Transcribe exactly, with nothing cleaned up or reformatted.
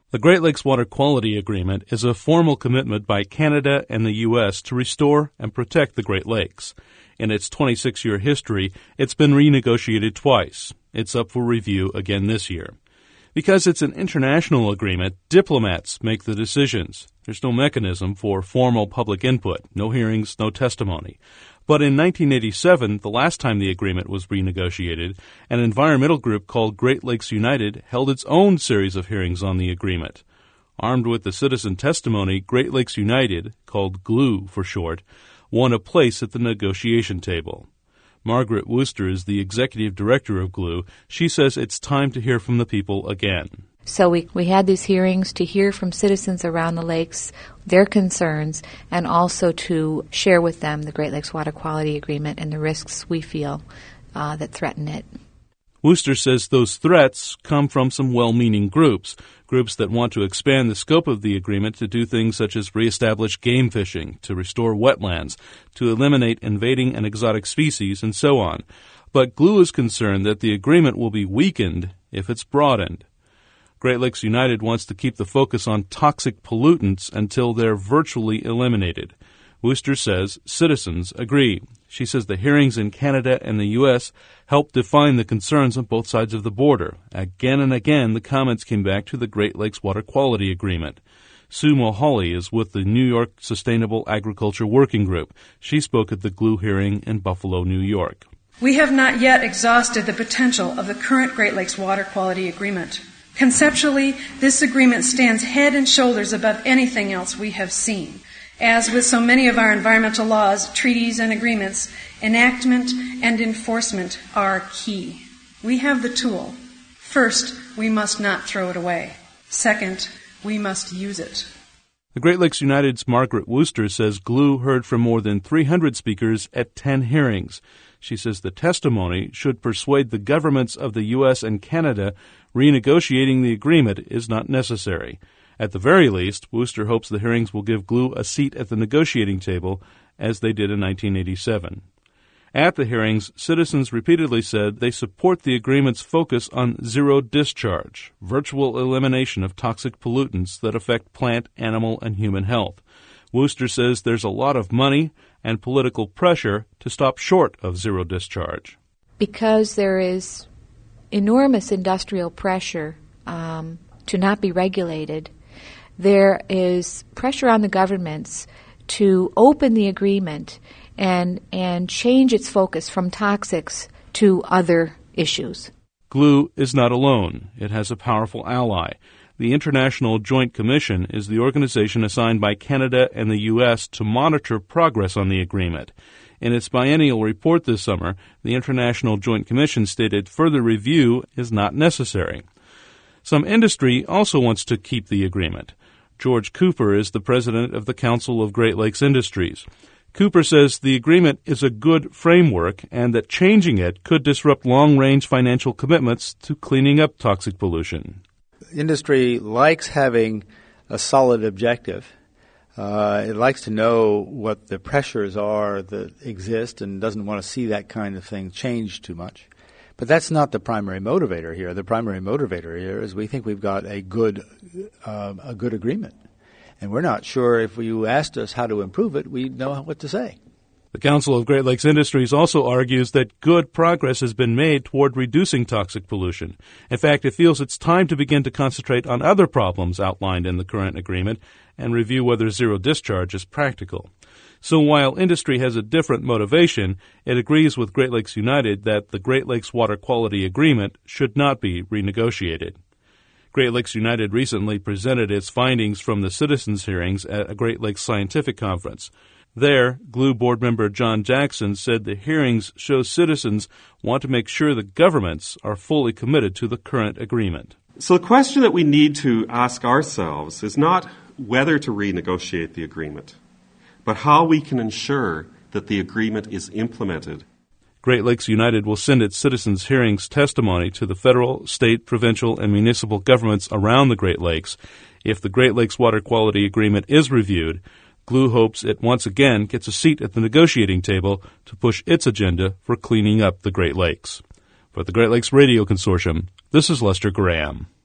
The Great Lakes Water Quality Agreement is a formal commitment by Canada and the U S to restore and protect the Great Lakes. In its twenty-six-year history, it's been renegotiated twice. It's up for review again this year. Because it's an international agreement, diplomats make the decisions. There's no mechanism for formal public input, no hearings, no testimony. But in nineteen eighty-seven, the last time the agreement was renegotiated, an environmental group called Great Lakes United held its own series of hearings on the agreement. Armed with the citizen testimony, Great Lakes United, called GLUE for short, won a place at the negotiation table. Margaret Wooster is the executive director of GLUE. She says it's time to hear from the people again. So we, we had these hearings to hear from citizens around the lakes, their concerns, and also to share with them the Great Lakes Water Quality Agreement and the risks we feel uh, that threaten it. Wooster says those threats come from some well-meaning groups, groups that want to expand the scope of the agreement to do things such as reestablish game fishing, to restore wetlands, to eliminate invading and exotic species, and so on. But GLUE is concerned that the agreement will be weakened if it's broadened. Great Lakes United wants to keep the focus on toxic pollutants until they're virtually eliminated. Wooster says citizens agree. She says the hearings in Canada and the U S helped define the concerns on both sides of the border. Again and again, the comments came back to the Great Lakes Water Quality Agreement. Sue Mulholly is with the New York Sustainable Agriculture Working Group. She spoke at the GLUE hearing in Buffalo, New York. We have not yet exhausted the potential of the current Great Lakes Water Quality Agreement. Conceptually, this agreement stands head and shoulders above anything else we have seen. As with so many of our environmental laws, treaties, and agreements, enactment and enforcement are key. We have the tool. First, we must not throw it away. Second, we must use it. The Great Lakes United's Margaret Wooster says GLUE heard from more than three hundred speakers at ten hearings. She says the testimony should persuade the governments of the U S and Canada renegotiating the agreement is not necessary. At the very least, Wooster hopes the hearings will give GLUE a seat at the negotiating table, as they did in nineteen eighty-seven. At the hearings, citizens repeatedly said they support the agreement's focus on zero discharge, virtual elimination of toxic pollutants that affect plant, animal, and human health. Wooster says there's a lot of money and political pressure to stop short of zero discharge. Because there is enormous industrial pressure um, to not be regulated, there is pressure on the governments to open the agreement and and change its focus from toxics to other issues. GLUE is not alone. It has a powerful ally. The International Joint Commission is the organization assigned by Canada and the U S to monitor progress on the agreement. In its biennial report this summer, the International Joint Commission stated further review is not necessary. Some industry also wants to keep the agreement. George Cooper is the president of the Council of Great Lakes Industries. Cooper says the agreement is a good framework and that changing it could disrupt long-range financial commitments to cleaning up toxic pollution. Industry likes having a solid objective. Uh, it likes to know what the pressures are that exist and doesn't want to see that kind of thing change too much. But that's not the primary motivator here. The primary motivator here is we think we've got a good, uh, a good agreement. And we're not sure if you asked us how to improve it, we'd know what to say. The Council of Great Lakes Industries also argues that good progress has been made toward reducing toxic pollution. In fact, it feels it's time to begin to concentrate on other problems outlined in the current agreement and review whether zero discharge is practical. So while industry has a different motivation, it agrees with Great Lakes United that the Great Lakes Water Quality Agreement should not be renegotiated. Great Lakes United recently presented its findings from the citizens' hearings at a Great Lakes Scientific Conference. There, GLUE board member John Jackson said the hearings show citizens want to make sure the governments are fully committed to the current agreement. So the question that we need to ask ourselves is not whether to renegotiate the agreement, but how we can ensure that the agreement is implemented. Great Lakes United will send its citizens' hearings testimony to the federal, state, provincial, and municipal governments around the Great Lakes. If the Great Lakes Water Quality Agreement is reviewed, GLUE hopes it once again gets a seat at the negotiating table to push its agenda for cleaning up the Great Lakes. For the Great Lakes Radio Consortium, this is Lester Graham.